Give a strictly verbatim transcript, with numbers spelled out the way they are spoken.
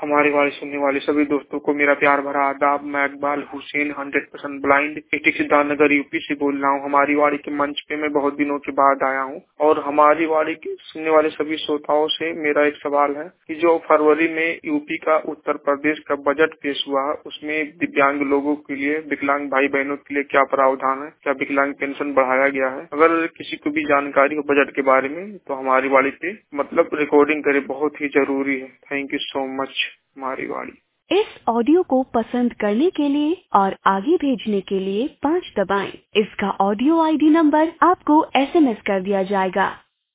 हमारी वाली सुनने वाले सभी दोस्तों को मेरा प्यार भरा आदाब। मैं Iqbal Hussain hundred percent blind Siddharthnagar UP से बोल रहा हूँ। हमारी वाड़ी के मंच पे मैं बहुत दिनों के बाद आया हूँ और हमारी वाड़ी के सुनने वाले सभी श्रोताओं से मेरा एक सवाल है कि जो फरवरी में यूपी का उत्तर प्रदेश का बजट पेश हुआ है उसमें दिव्यांग लोगों के लिए, विकलांग भाई बहनों के लिए क्या प्रावधान है, क्या विकलांग पेंशन बढ़ाया गया है? अगर किसी को भी जानकारी हो बजट के बारे में तो हमारी वाड़ी पे मतलब रिकॉर्डिंग करे, बहुत ही जरूरी है। थैंक यू सो मच हमारी वाड़ी। इस ऑडियो को पसंद करने के लिए और आगे भेजने के लिए पाँच दबाएं। इसका ऑडियो आईडी नंबर आपको एसएमएस कर दिया जाएगा।